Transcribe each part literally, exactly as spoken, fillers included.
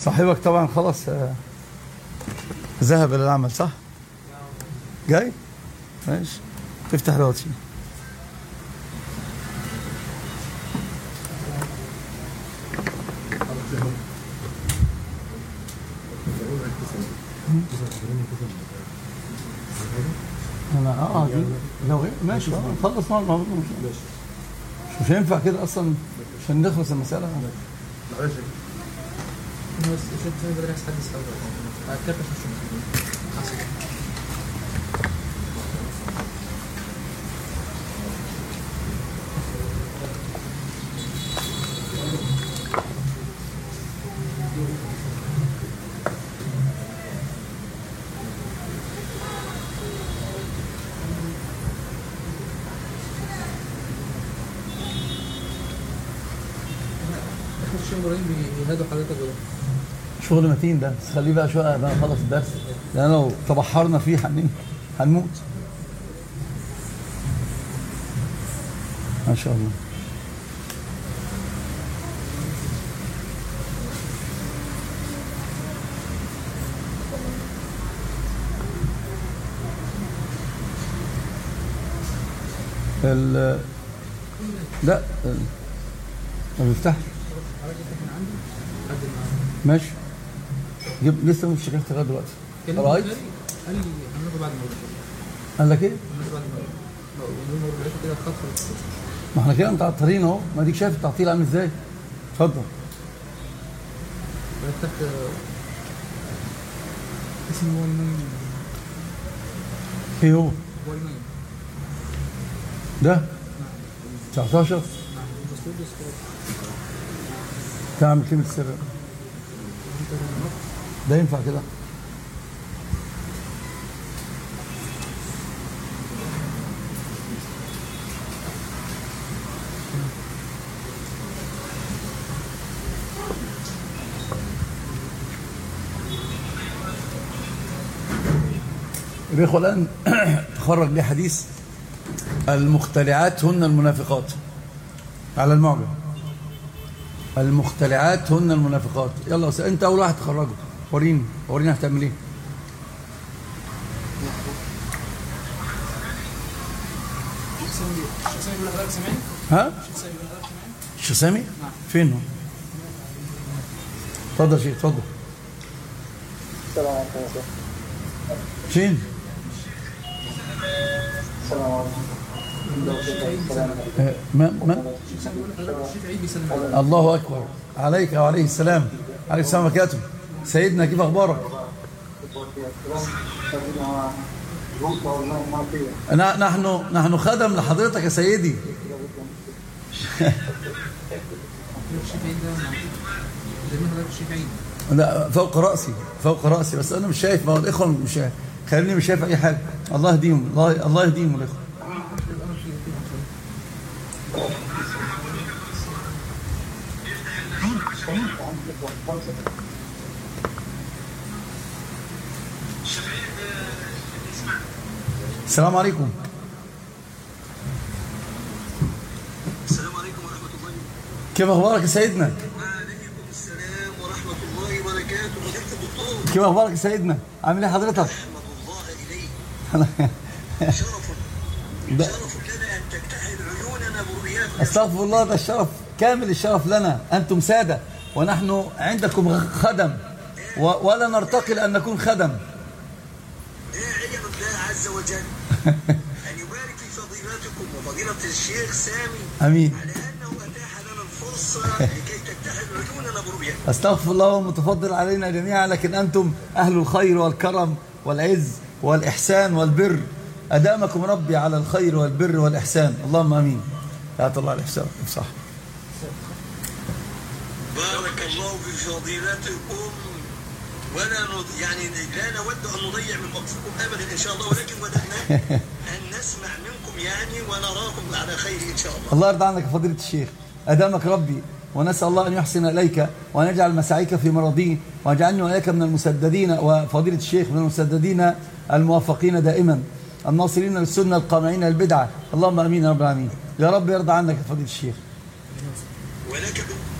صاحبك طبعا خلاص آه، ذهب إلى العمل صح؟ جاي؟ ماشي افتح الواتس. انا اه دي لو غير ماشي نخلص مع الموضوع. مش مش هينفع كده اصلا عشان نخلص المساله. معلش بس شوف زي ما درس حدث اول هتكفي شو بينادوا حضرتك ولا شغل متين ده، بس خليه بقى شويه بقى نخلص الدرس، لان لو تبحرنا فيه هن هنموت. ما شاء الله. ال لا ما بيفتحش. ماشي جيب لسه مش شغال لغايه دلوقتي. رايت قال لي هنروح بعد المغرب. قال لك ايه؟ هنروح بعد المغرب. لو المغرب كده خطر. ما احنا كده متعطلين اهو، ما اديك شايف التعطيل عامل ازاي؟ اتفضل. تحت اسمه والناين. ايه هو؟ والناين. ده؟ تسعتاشر؟ نعم بس بس تعمل كلمة السر ده ينفع كده؟ الإخوة الآن تخرج لي حديث المختلعات هن المنافقات على المعجم. المختلعات هن المنافقات. يلا انت اول واحد تخرجه. وريني وريني هتعمل ايه. ها الشسامي فين هو؟ اتفضل شيخ اتفضل. السلام عليكم. فين؟ السلام عليكم. ما ما الله اكبر عليك وعليه السلام. عليه السلام وبركاته. سيدنا كيف اخبارك؟ نحن نحن خدم لحضرتك يا سيدي. لا فوق راسي فوق راسي بس انا مش شايف. ما هو الاخوه مش شايف. خليني مش شايف اي حاجه. الله يهديهم الله الله يهديهم الاخوه. السلام عليكم. السلام عليكم ورحمة الله. كيف اخبارك يا سيدنا؟ وعليكم السلام ورحمة الله وبركاته. مدينة الدكتور. كيف اخبارك يا سيدنا؟ عامل ايه حضرتك؟ أحمد الله إليك. شرف ده شرف لنا أن تكتحل عيوننا برؤياكم. استغفر الله. ده الشرف كامل الشرف لنا. انتم سادة ونحن عندكم خدم و... ولا نرتقي لأن نكون خدم. داعيا الله عز وجل أن يبارك في فضيلتكم وفضيلة الشيخ سامي. امين. على أنه أتاح لنا الفرصة لكي تكتحل عيوننا برؤياكم. استغفر الله ومتفضل علينا جميعا، لكن أنتم أهل الخير والكرم والعز والإحسان والبر. أدامكم ربي على الخير والبر والإحسان. اللهم أمين. يا الله الإحسان صح. بارك الله في فضيلتكم ولا ند... يعني لا نود أن نضيع من وقتكم أبدا إن شاء الله، ولكن وددنا أن نسمع منكم يعني ونراكم على خير إن شاء الله. الله يرضى عنك يا فضيلة الشيخ. أدامك ربي، ونسأل الله أن يحسن إليك وأن يجعل مساعيك في مرضيه وأن يجعلني وإياك من المسددين، وفضيلة الشيخ من المسددين الموفقين دائما الناصرين للسنة القامعين للبدعة. اللهم أمين يا رب العالمين. يا رب يرضى عنك يا فضيلة الشيخ. ولك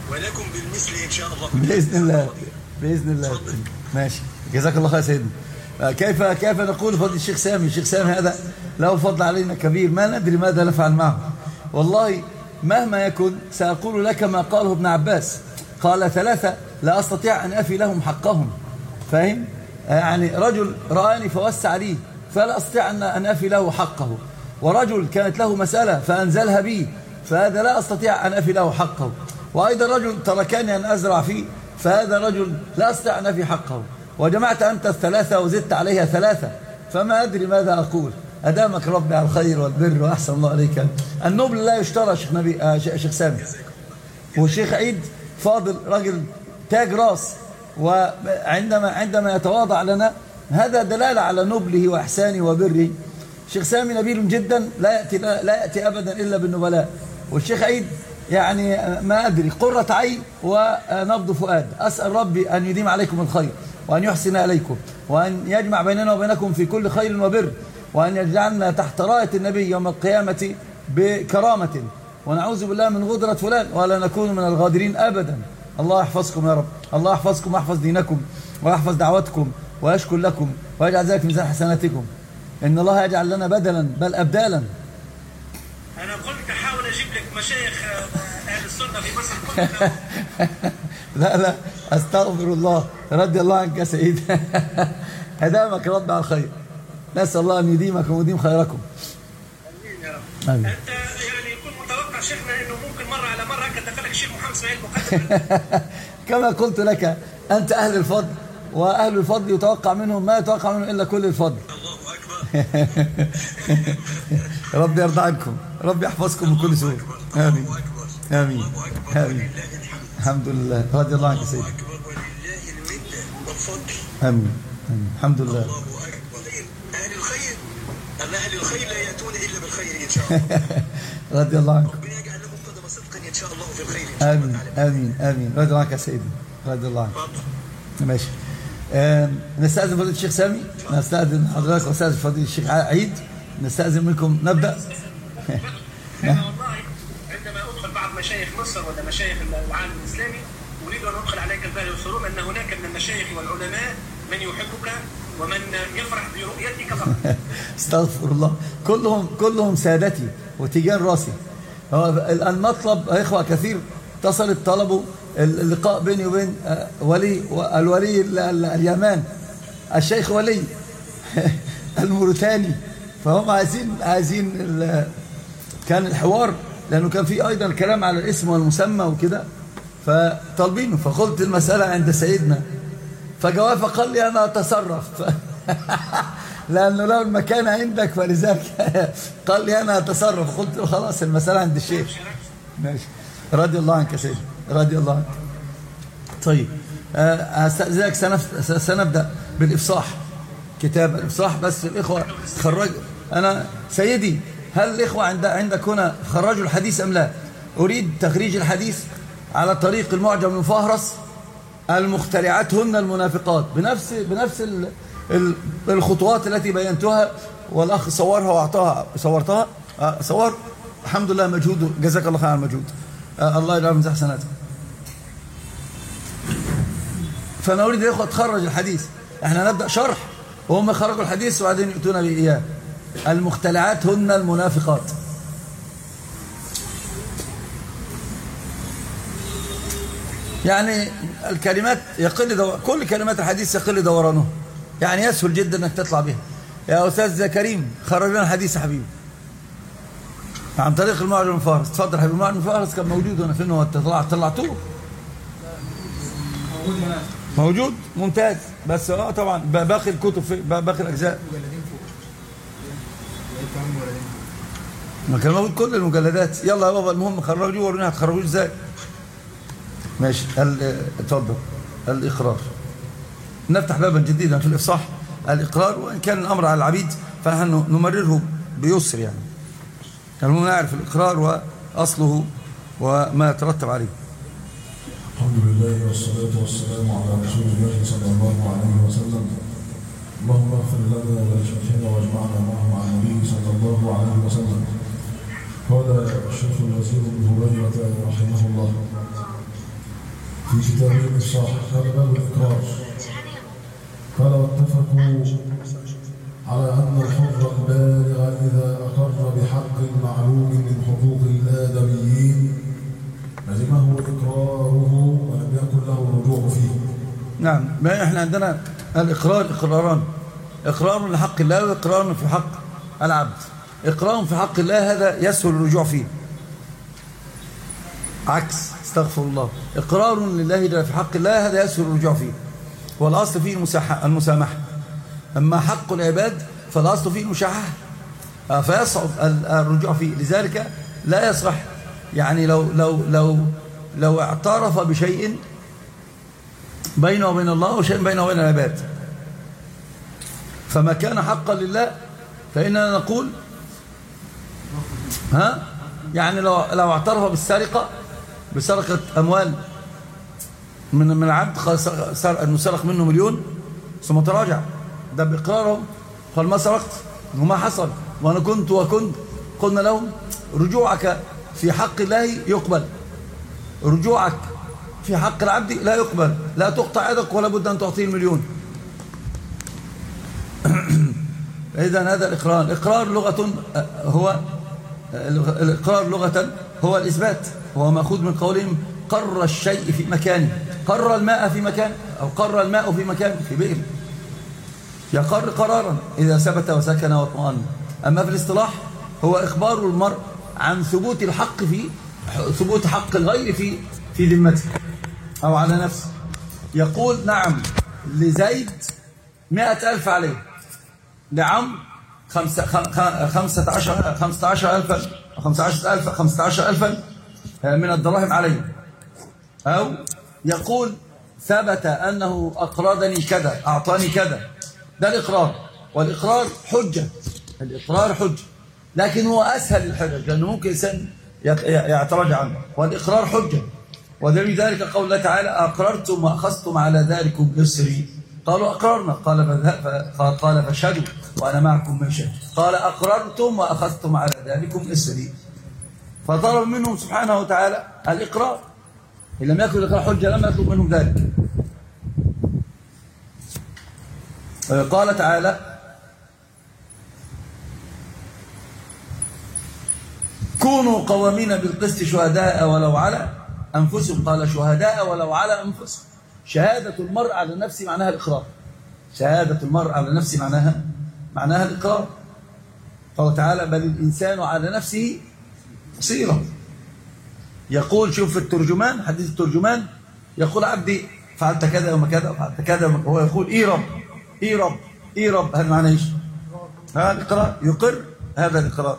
ولكم بالمثل إن شاء الله. بإذن الله بإذن الله. ماشي، جزاك الله خير سيدنا. كيف كيف نقول فضل الشيخ سامي؟ الشيخ سامي هذا له فضل علينا كبير، ما ندري ماذا نفعل معه. والله مهما يكن سأقول لك ما قاله ابن عباس، قال ثلاثة لا أستطيع أن أفي لهم حقهم. فاهم؟ يعني رجل رآني فوسع لي فلا أستطيع أن أفي له حقه، ورجل كانت له مسألة فأنزلها بي فهذا لا أستطيع أن أفي له حقه، وأيضا رجل تركني أن أزرع فيه فهذا رجل لا أستطيع أن أفي حقه. وجمعت أنت الثلاثة وزدت عليها ثلاثة، فما أدري ماذا أقول. أدامك ربي على الخير والبر وأحسن الله عليك. النبل لا يشترى شيخ نبي آه شيخ سامي. والشيخ عيد فاضل رجل تاج راس، وعندما عندما يتواضع لنا هذا دلالة على نبله وإحسانه وبره. الشيخ سامي نبيل جدا، لا يأتي لا يأتي أبدا إلا بالنبلاء. والشيخ عيد يعني ما أدري قرة عين ونبض فؤاد. أسأل ربي أن يديم عليكم الخير وأن يحسن إليكم وأن يجمع بيننا وبينكم في كل خير وبر، وأن يجعلنا تحت راية النبي يوم القيامة بكرامة، ونعوذ بالله من غدرة فلان ولا نكون من الغادرين أبدا. الله يحفظكم يا رب، الله يحفظكم ويحفظ دينكم ويحفظ دعوتكم ويشكر لكم ويجعل ذلك ميزان حسناتكم. إن الله يجعل لنا بدلا بل أبدالا. أنا قلت أحاول أجيب لك مشايخ أهل السنة في مصر كلها. لا لا أستغفر الله، رضي الله عنك يا سيد. هدامك رب على الخير، نسأل الله أن يديمكم ويديم خيركم. آمين يا رب. آمين. أنت يعني يكون متوقع شيخنا إنه ممكن مرة على مرة هكذا دخلك الشيخ محمد إسماعيل مقدم. كما قلت لك أنت أهل الفضل، وأهل الفضل يتوقع منهم ما يتوقع منهم إلا كل الفضل. الله أكبر. ربي يرضى عنكم، ربي يحفظكم من كل سوء. آمين آمين آمين. الحمد لله، رضي الله عنك يا سيدي. آمين آمين. الحمد لله. الله أكبر. أهل الخير أهل الخير لا يأتون إلا بالخير إن شاء الله. رضي الله عنك. ربنا يجعل لكم قدم صدق إن شاء الله في الخير. آمين آمين آمين. رضي الله عنك يا سيدي، رضي الله عنك. ماشي. نستأذن فضيلة الشيخ سامي، نستأذن حضرتك ونستأذن فضيلة الشيخ عيد، نستأذن منكم نبدأ. أنا والله عندما أدخل بعض مشايخ مصر ولا مشايخ العالم الإسلامي أريد أن أدخل عليك البال والحروم أن هناك من المشايخ والعلماء من يحبك ومن يفرح برؤيتك فقط. استغفر الله، كلهم كلهم سادتي وتيجان راسي. المطلب يا إخوة كثير اتصلت طلبوا اللقاء بيني وبين ولي الولي اليمان الشيخ ولي الموريتاني، فهم عايزين عايزين كان الحوار لأنه كان في أيضا الكلام على الاسم والمسمى وكده فطالبينه، فقلت المسألة عند سيدنا فجواب فقال لي أنا أتصرف لأنه لو المكان عندك فلذلك قال لي أنا أتصرف. قلت له خلاص المسألة عند الشيخ. ماشي، رضي الله عنك يا سيدي، رضي الله عنك. طيب أستأذنك سنبدأ بالإفصاح، كتاب الإفصاح. بس الإخوة خرج أنا سيدي، هل الإخوة عند عندك هنا خرجوا الحديث أم لا؟ أريد تخريج الحديث على طريق المعجم المفهرس المخترعات هن المنافقات بنفس بنفس الخطوات التي بينتها، والأخ صورها وأعطاها صورتها صور. الحمد لله مجهود، جزاك الله خير على المجهود، الله يجعل من حسناته. فأنا أريد الإخوة تخرج الحديث، احنا نبدأ شرح وهم خرجوا الحديث وبعدين يؤتون به إياه. المختلعات هن المنافقات. يعني الكلمات يقل دور... كل كلمات الحديث يقل دورانه، يعني يسهل جدا انك تطلع بها. يا استاذ كريم خرج لنا الحديث يا حبيبي عن طريق المعجم المفهرس. تفضل حبيبي، المعجم المفهرس كان موجود وانا فين؟ هو طلع طلعتوه؟ موجود، ممتاز. بس اه طبعا باقي الكتب في باقي الاجزاء ما كان موجود كل المجلدات. يلا يا بابا المهم خرجوه ورونا هتخرجوه ازاي. ماشي، اتفضل. الاقرار، نفتح بابا جديدا في الافصاح. الاقرار، وان كان الامر على العبيد فنحن نمرره بيسر، يعني المهم نعرف الاقرار واصله وما يترتب عليه. الحمد لله والصلاة والسلام على رسول الله صلى الله عليه وسلم. اللهم اغفر لنا ولشيخنا واجمعنا معه مع النبي صلى الله عليه وسلم. قال الشيخ الوزير ابن هريرة رحمه الله: في كتابهم الصحيح قال باب الإقرار قال واتفقوا على أن الحر البالغ إذا أقر بحق معلوم من حقوق الآدميين لزمه إقراره ولم يكن له الرجوع فيه. نعم، ما احنا عندنا الإقرار إقراران، إقرار لحق الله وإقرار في حق العبد. إقرار في حق الله هذا يسهل الرجوع فيه، عكس استغفر الله إقرار لله في حق الله هذا يسهل الرجوع فيه، والأصل فيه المسامحة. أما حق العباد فالأصل فيه المشاحة فيصعب الرجوع فيه. لذلك لا يصح يعني لو لو لو لو اعترف بشيء بينه وبين الله وشيء بينه وبين العباد فما كان حقا لله فإننا نقول ها يعني لو لو اعترف بالسرقة بسرقة أموال من من العبد أنه سرق منه مليون ثم تراجع، ده بإقرارهم قال ما سرقت وما حصل وأنا كنت وكنت، قلنا لهم رجوعك في حق الله يقبل، رجوعك في حق العبد لا يقبل، لا تقطع يدك ولا بد أن تعطيه المليون. إذن هذا الإقرار. الإقرار لغة هو الإقرار لغة هو الإثبات، هو مأخوذ من قولهم قر الشيء في مكانه، قر الماء في مكانه أو قر الماء في مكانه في بئر، يقر قرارا إذا ثبت وسكن واطمأن. أما في الاصطلاح هو إخبار المرء عن ثبوت الحق في ثبوت حق الغير في في ذمته أو على نفسه. يقول نعم لزيد مئة ألف عليه، لعم خمسة خمسة عشر خمسة عشر ألفا خمسة عشر ألف خمسة عشر ألفا من الدراهم عليه، أو يقول ثبت أنه أقرضني كذا أعطاني كذا، ده الإقرار. والإقرار حجة، الإقرار حجة، لكن هو أسهل الحجج لأنه ممكن إنسان يعترض عنه، والإقرار حجة. ودليل ذلك قول الله تعالى أقررتم وأخذتم على ذلكم إصري، قالوا أقررنا، قال قال فاشهدوا وأنا معكم من شهد، قال أقررتم وأخذتم على ذلكم إصري، فطلب منهم سبحانه وتعالى الإقرار. إن لم يكن الإقرار حجة لم يطلب منهم ذلك. قال تعالى كونوا قوامين بالقسط شهداء ولو على أنفسهم، قال شهداء ولو على أنفسهم. شهادة المرء على نفسه معناها الإقرار، شهادة المرء على نفسه معناها معناها الإقرار. قال تعالى بل الإنسان على نفسه بصيرة. يقول شوف في الترجمان، حديث الترجمان يقول عبدي فعلت كذا وما كذا وفعلت كذا، هو يقول إي رب إي رب إي رب، هذا معناه إيش؟ هذا الإقرار، يقر هذا الإقرار.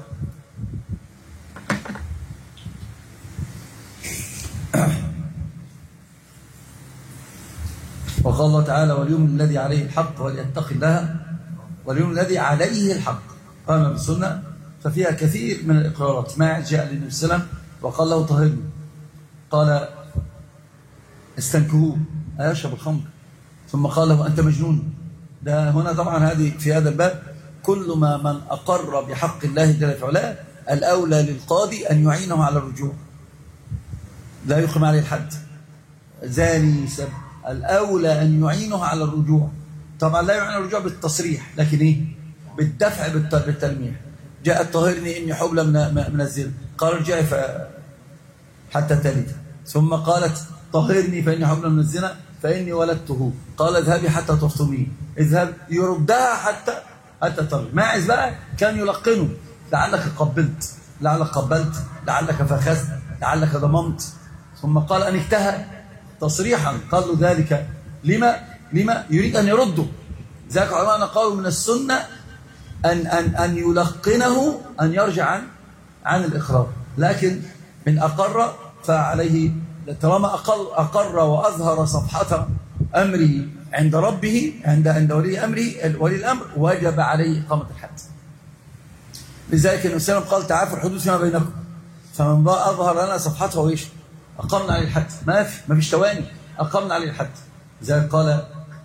وقال الله تعالى واليوم الذي عليه الحق وليتق الله، واليوم الذي عليه الحق قام بالسنة، ففيها كثير من الإقرارات. ما جاء للنبي صلى الله عليه وسلم وقال له طهرني، قال استنكهوه أيشرب الخمر، ثم قال له أنت مجنون. ده هنا طبعا هذه في هذا الباب كل ما من أقر بحق الله جل وعلا الأولى للقاضي أن يعينه على الرجوع، لا يقيم عليه الحد. زاني سب الأولى أن يعينه على الرجوع، طبعا لا يعين الرجوع بالتصريح لكن إيه؟ بالدفع بالتلميح. جاءت طهرني إني حبلى من الزنا، قال ارجعي حتى تلد، ثم قالت طهرني فإني حبلى من الزنا فإني ولدته، قال اذهبي حتى تفطمي، اذهب يردها حتى حتى ترد. ماعز بقى كان يلقنه لعلك قبلت لعلك قبلت لعلك فخذت لعلك ضممت، ثم قال أن اجتهد تصريحا، قال له ذلك لما لما يريد أن يرده. ذاك علماء قالوا من السنة أن أن أن يلقنه أن يرجع عن عن الإقرار، لكن من أقر فعليه طالما أقر, أقر وأظهر صفحة أمره عند ربه عند عند ولي أمره ولي الأمر وجب عليه إقامة الحد. لذلك النبي صلى الله عليه وسلم قال تعافوا الحدود فيما بينكم، فمن بقى أظهر لنا صفحته وإيش أقمنا عليه الحد، ما في ما فيش تواني، أقمنا عليه الحد. لذلك قال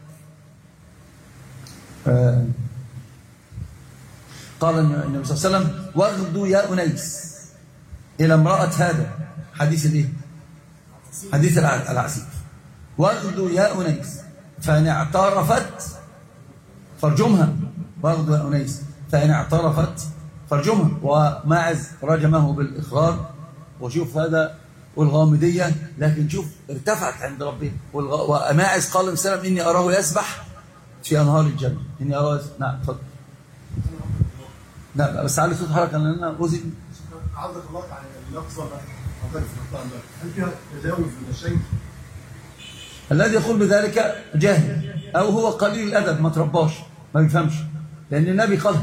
آه قال النبي صلى الله عليه وسلم واغدوا يا أنيس إلى امرأة هذا، حديث الايه؟ حديث العسيف، واغدوا يا أنيس فإن اعترفت فارجمها. واغدوا يا أنيس فإن اعترفت فارجمها. وماعز رجمه بالإخراج. وشوف هذا والغامدية، لكن شوف ارتفعت عند ربه. وماعز قال للسلام إني أراه يسبح في أنهار الجنة. إني أراه يسبح. نعم اتفضل. نعم بس على صوت حركة لأن أنا أذن. عرضك الله على اللفظة هل فيها تجاوز من الشيء؟ الذي يقول بذلك جاهل أو هو قليل الأدب، ما ترباش، ما بيفهمش. لأن النبي قال،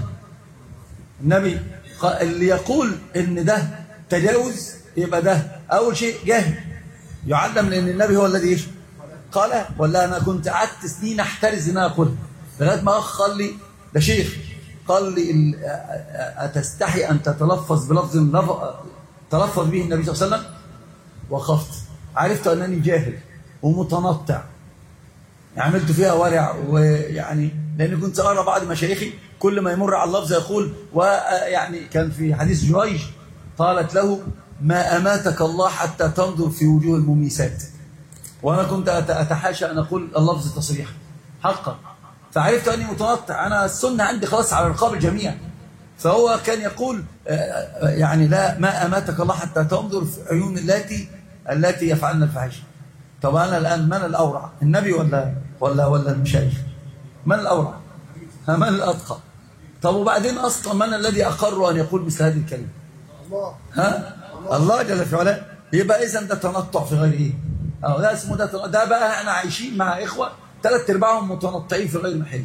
النبي قال اللي يقول إن ده تجاوز يبقى ده أول شيء جاهل يعلم، لأن النبي هو الذي إيش قال. ولا أنا كنت قعدت سنين أحترز إن أنا أقول لغاية ما أخ قال لي ده شيخ، قال لي أتستحي أن تتلفظ بلفظ تلفظ به النبي صلى الله عليه وسلم؟ وخفت، عرفت أنني جاهل ومتنطع، عملت فيها ورع. ويعني لأني كنت أرى بعض مشايخي كل ما يمر على اللفظ يقول، ويعني كان في حديث جريج قالت له ما أماتك الله حتى تنظر في وجوه المميسات. وأنا كنت أتحاشى أن أقول اللفظ تصريحا حقا، فعرفت أني متنطع. أنا السنة عندي خلاص على رقاب الجميع. فهو كان يقول يعني لا ما أماتك الله حتى تنظر في عيون التي التي يفعلن الفحش. طب أنا الآن من الأورع، النبي ولا ولا ولا المشايخ؟ من الأورع؟ من الأتقى؟ طب وبعدين أصلا من الذي أقر أن يقول مثل هذه الكلمة؟ الله. ها؟ الله جل في علاه. يبقى إذا ده تنطع في غير إيه؟ أو ده اسمه ده تنطع. ده بقى إحنا عايشين مع إخوة ثلاث أرباعهم متنطعين في غير محل.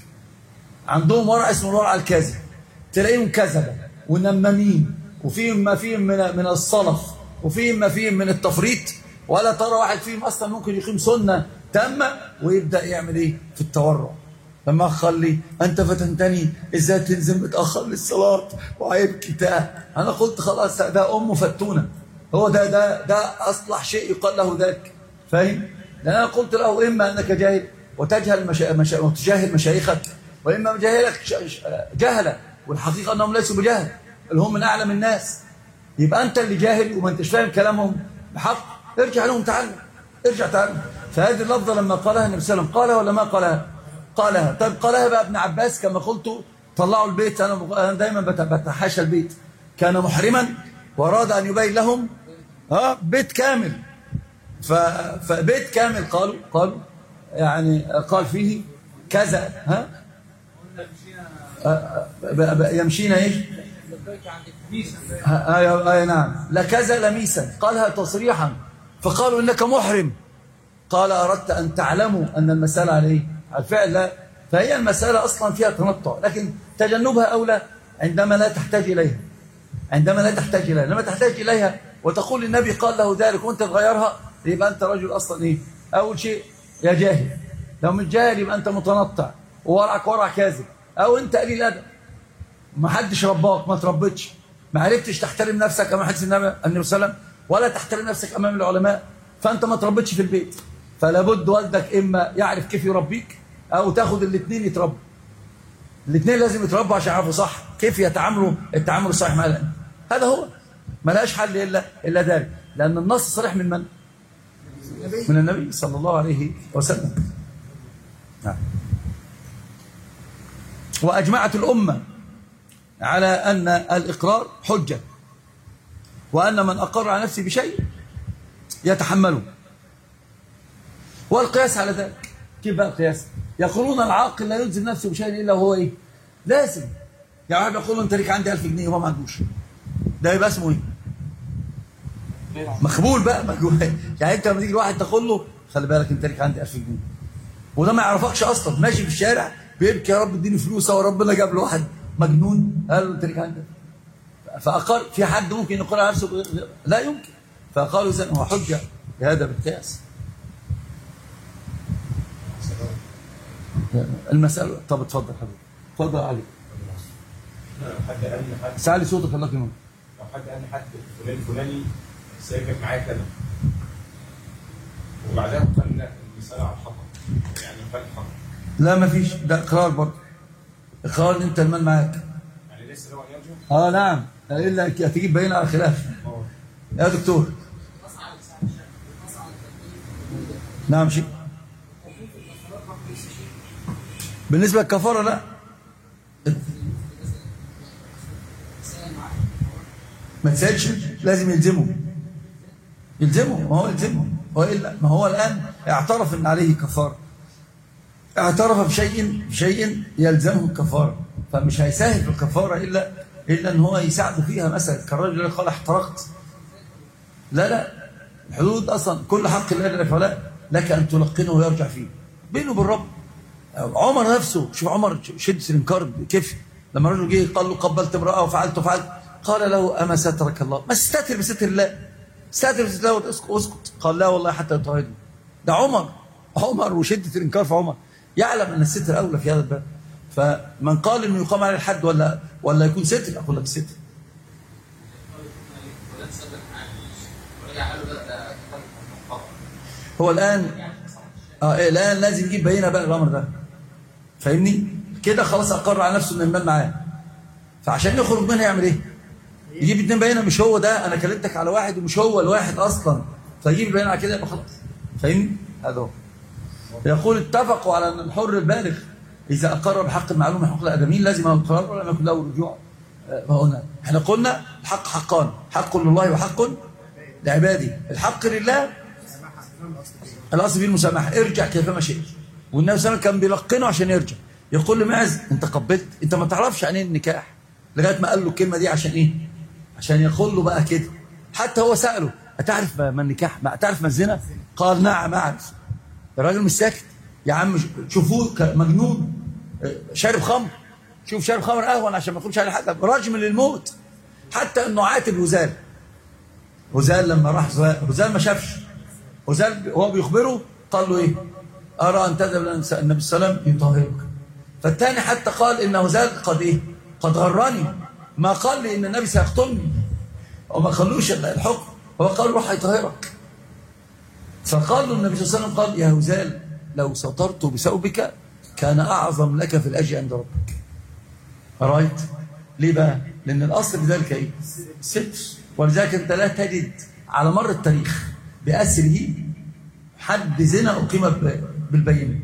عندهم ورع اسمه الورع الكاذب، تلاقيهم كذبة ونمامين، وفيهم ما فيهم من من الصلف، وفيهم ما فيهم من التفريط. ولا ترى واحد فيهم أصلا ممكن يقيم سنة تامة ويبدأ يعمل إيه في التورع. لما أخلي أنت فتنتني إزاي تنزل متأخر للصلاة وعيب كتاب. أنا قلت خلاص ده أم فتونة، هو ده ده ده أصلح شيء يقال له ذلك، فاهم؟ لأن أنا قلت له إما أنك جاهل وتجهل مشا... مشا... وتجاهل مشايخك، وإما جاهلك جهلة والحقيقة أنهم ليسوا بجهل، اللي هم من أعلم الناس. يبقى أنت اللي جاهل وما أنتش فاهم كلامهم بحق، ارجع لهم تعلم، ارجع تعلم. فهذه اللفظة لما قالها النبي صلى الله عليه وسلم قالها ولا ما قالها؟ قالها. طيب قالها بقى ابن عباس كما قلت طلعوا البيت. أنا دايما بتحاشى البيت. كان محرما وأراد أن يبين لهم ها بيت كامل، فبيت كامل قالوا قالوا يعني قال فيه كذا ها يمشينا ايش؟ اي اي نعم، لكذا لميسا، قالها تصريحا. فقالوا انك محرم، قال اردت ان تعلموا ان المساله على ايه؟ على الفعل. لا، فهي المساله اصلا فيها تنطع، لكن تجنبها اولى عندما لا تحتاج اليها. عندما لا تحتاج اليها، لما تحتاج اليها وتقول النبي قال له ذلك وانت تغيرها، يبقى انت رجل اصلا ايه؟ اول شيء يا جاهل. لو مش جاهل يبقى انت متنطع وورعك ورع كاذب، او انت قليل ادب، ما حدش رباك، ما تربتش، ما عرفتش تحترم نفسك امام حديث النبي صلى الله عليه وسلم، ولا تحترم نفسك امام العلماء، فانت ما تربتش في البيت. فلا بد والدك اما يعرف كيف يربيك، او تاخد الاثنين يتربوا. الاثنين لازم يتربوا عشان يعرفوا صح كيف يتعاملوا التعامل الصحيح مع الأهل. هذا هو، ما لهاش حل الا الا ذلك، لان النص صريح من من؟ من النبي صلى الله عليه وسلم. نعم. وأجمعت الأمة على أن الإقرار حجة، وأن من أقر على نفسه بشيء يتحمله. والقياس على ذلك، كيف بقى القياس؟ يقولون العاقل لا يلزم نفسه بشيء إلا وهو إيه؟ لازم. يعني واحد يقول له أنت ليك عندي ألف جنيه وهو ما عندوش، ده يبقى اسمه إيه؟ مخبول بقى. يعني أنت لما تيجي لواحد تقول له خلي بالك أنت ليك عندي ألف جنيه، وده ما يعرفكش أصلا، ماشي في الشارع بيبكي يا رب اديني فلوس، وربنا جاب له واحد مجنون قال له انت ليك عندك. فاقر في حد ممكن يقول على نفسه؟ لا يمكن. فقالوا اذا هو حجه بهذا بالقياس. المساله. طب اتفضل حبيبي، اتفضل علي. حد قال لي حد سالي صوتك الله يكرمك. لو حد قال لي حد فلان الفلاني ساكت معايا كده، وبعدها قال لا المساله على الحق، يعني قال الحق، لا ما فيش، ده اقرار برضه. اقرار ان انت المال معاك. يعني لسه هو يرجو؟ اه نعم، الا هتجيب بينه على خلاف. يا دكتور نعم شيء بالنسبة للكفارة لا ما تسألش، لازم يلزمه يلزمه ما هو يلزمه هو إلا ما هو الآن اعترف ان عليه كفارة، اعترف بشيء بشيء يلزمه الكفارة، فمش هيساهم في الكفارة إلا إلا ان هو يساعده فيها. مثلا كالرجل اللي قال احترقت، لا لا الحدود اصلا كل حق الله جل وعلا لك ان تلقنه ويرجع فيه بينه وبين رب. عمر نفسه، شوف عمر شدة الانكار كيف لما الرجل جه قال له قبلت امرأة وفعلت وفعلت، قال له أما سترك الله، ما استتر بستر الله، استتر بستر الله واسكت. قال لا والله حتى يطهرني. ده عمر عمر وشدة الانكار في عمر يعلم ان الستر اولى في هذا الباب. فمن قال انه يقام عليه الحد ولا ولا يكون ستر، اقول لك ستر. هو الان اه إيه الان لازم يجيب بينه بقى الامر ده، فاهمني كده؟ خلاص اقر على نفسه ان المال معاه، فعشان يخرج منها يعمل ايه؟ يجيب اتنين بينه، مش هو ده انا كلمتك على واحد ومش هو الواحد اصلا، فيجيب البينه على كده يبقى خلاص، فاهمني؟ هذا هو. يقول اتفقوا على ان الحر البالغ اذا اقر بحق معلوم من حقوق الادميين لازم القرار ولم يكن له رجوع. فهنا احنا قلنا الحق حقان، حق لله وحق لعباده. الحق لله الاصل فيه المسامحه، ارجع كيفما شئت، والنبي صلى الله عليه وسلم كان بيلقنه عشان يرجع، يقول لمعز انت قبلت، انت ما تعرفش عن ايه النكاح، لغايه ما قال له الكلمه دي عشان ايه؟ عشان يقول له بقى كده. حتى هو ساله اتعرف ما النكاح؟ ما تعرف ما الزنا؟ قال نعم اعرف. الراجل مش ساكت يا عم، شوفوه مجنون شارب خمر، شوف شارب خمر اهون عشان ما يقولش عليه حاجه، رجم للموت. حتى انه عاتب هزال، هزال لما راح هزال ما شافش، هزال وهو بيخبره قال له ايه؟ ارى ان تذهب النبي صلى الله عليه وسلم يطهرك. فالثاني حتى قال ان هزال قد ايه؟ قد غرني، ما قال لي ان النبي سيقتلني وما خلوش الحكم، هو قال روح هيطهرك. فقال له النبي صلى الله عليه وسلم قال يا هزال لو سترت بثوبك كان اعظم لك في الاجر عند ربك. رايت ليه بقى؟ لان الاصل في ذلك ايه؟ ستر. ولذلك انت لا تجد على مر التاريخ باسره حد زنا اقيم بالبينه.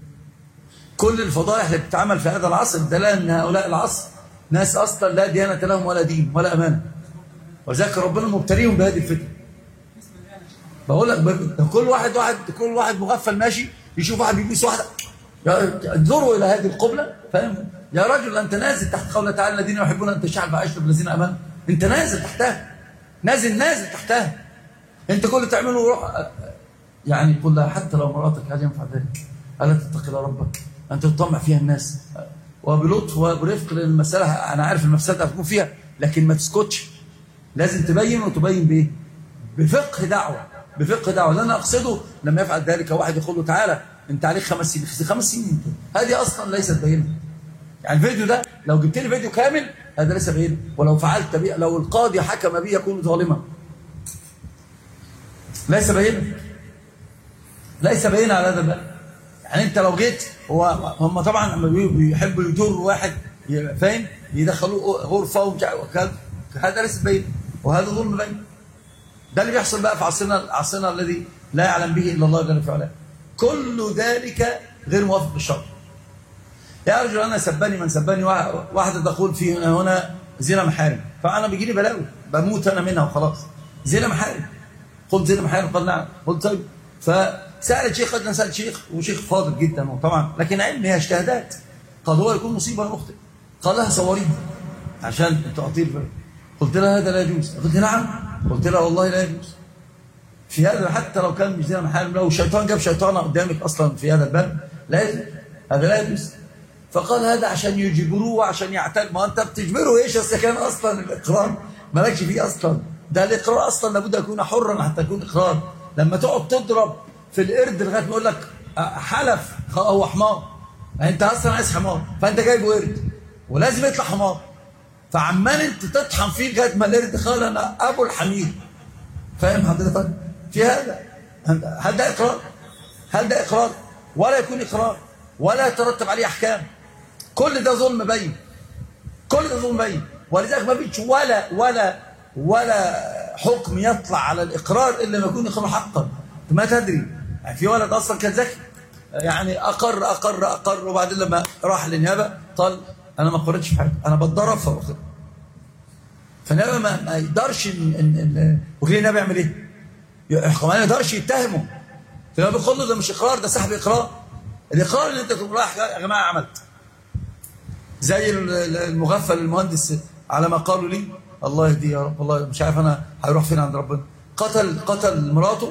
كل الفضائح اللي بتتعمل في هذا العصر دلالة ان هؤلاء العصر ناس اصلا لا ديانه لهم ولا دين ولا امانه، ولذلك ربنا مبتليهم بهذه الفتنه. بقول لك كل واحد واحد كل واحد مغفل ماشي يشوف واحد بيبيس واحده انظروا الى هذه القبله، فاهم؟ يا رجل انت نازل تحت قوله تعالى الذين يحبون ان تشاع الفاحشه بالذين امنوا، انت نازل تحتها، نازل نازل تحتها. انت كل اللي تعمله روح يعني قل لها حتى لو مراتك هل ينفع ذلك؟ الا تتقي الله ربك انت تطمع فيها الناس وبلطف وبرفق، لان المساله انا عارف المفسده هتكون فيها، لكن ما تسكتش، لازم تبين، وتبين بايه؟ بفقه دعوه، بفقه دعوه. اللي انا اقصده لما يفعل ذلك واحد يقول له تعالى انت عليك خمس سنين، خمس سنين هذه اصلا ليست بينه. يعني الفيديو ده لو جبت لي فيديو كامل هذا ليس بينه، ولو فعلت بيه لو القاضي حكم به يكون ظالما، ليس بينه، ليس بينه على هذا الباب. يعني انت لو جيت هو هم طبعا لما بيحبوا يجروا واحد فاهم يدخلوه غرفه وكذا، هذا ليس بينه وهذا ظلم بينه. ده اللي بيحصل بقى في عصرنا عصرنا الذي لا يعلم به الا الله جل وعلا. كل ذلك غير موافق للشرع. يا رجل انا سبني من سبني، واحده تقول في هنا هنا زنا محارم، فانا بيجي لي بلاوي بموت انا منها وخلاص. زنا محارم، قلت زنا محارم، قال نعم، قلت طيب. فسالت شيخ، قد سالت شيخ وشيخ فاضل جدا وطبعا لكن علم هي اجتهادات، قد هو يكون مصيبه مخطئ. قال لها صوريه عشان تعطيل. قلت لها هذا لا يجوز، قلت نعم، قلت لها والله لا يجوز في هذا، حتى لو كان مش زنا محارم، لو شيطان جاب شيطانه قدامك اصلا في هذا الباب لا يجوز، هذا لا يجوز. فقال هذا عشان يجبروه وعشان يعتد، ما انت بتجبره ايش اذا كان اصلا الاقرار مالكش فيه اصلا، ده الاقرار اصلا لابد يكون حرا حتى يكون اقرار. لما تقعد تضرب في القرد لغايه ما يقول لك حلف هو حمار، انت اصلا عايز حمار فانت جايب قرد ولازم يطلع حمار، فعمال انت تطحن فيه لغايه ما القرد قال انا ابو الحمير. فاهم حضرتك؟ في هذا هل ده اقرار؟ هل ده اقرار؟ ولا يكون اقرار ولا يترتب عليه احكام. كل ده ظلم بين، كل ده ظلم بين. ولذلك ما فيش ولا ولا ولا حكم يطلع على الاقرار الا ما يكون اقرار حقا. ما تدري يعني في ولد اصلا كان ذكي، يعني اقر اقر اقر وبعدين لما راح للنيابه قال انا ما قررتش في حاجه، انا بتضرب فبقر. فالنيابه ما, ما يقدرش ان ان وكيل النيابه يعمل ايه؟ يحكم عليه، ما يقدرش يتهمه. فالنيابه بيقول له ده مش اقرار، ده سحب اقرار. الاقرار اللي انت تقوم رايح يا جماعه عملت زي المغفل المهندس على ما قالوا لي، الله يهديه يا رب، والله مش عارف انا هيروح فين عند ربنا. قتل قتل مراته،